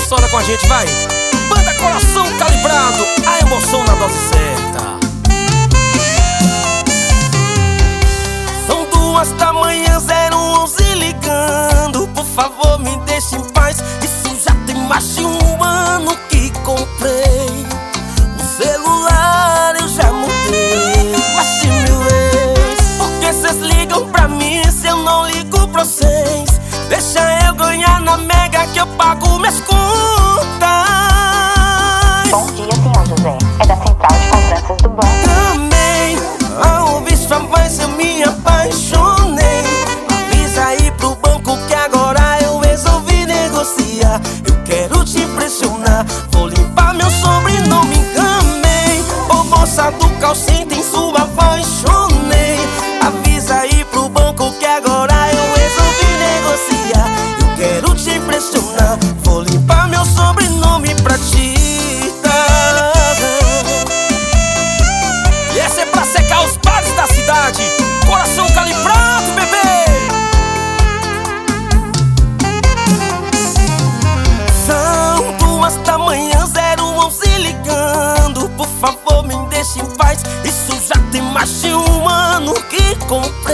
Solta com a gente, vai. Banda Coração Calibrado, a emoção na dose certa. São 2 da manhã, 011 ligando. Por favor, me deixe em paz. Isso já tem mais de 1 ano que comprei. O celular eu já mudei mais de 1000 vezes. Por que cês ligam pra mim se eu não ligo pra vocês? Deixa eu ganhar na Mega que eu pago minhas contas. Bom dia, senhor José. É da Central de Cobranças do banco. Também, ao ouvir sua voz eu me apaixonei. Avisa aí pro banco que agora eu resolvi negociar. Eu quero te impressionar, vou limpar meu sobrenome. Enganei, ô moça do call center, em sua apaixonei. Avisa aí pro banco que agora eu resolvi negociar. Eu quero te impressionar, vou limpar meu sobrenome pra ti. E essa é pra secar os bares da cidade. Coração Calibrado, bebê. São 2 da manhã, 011 ligando. Por favor, me deixe em paz. Isso já tem mais de 1 ano que comprei.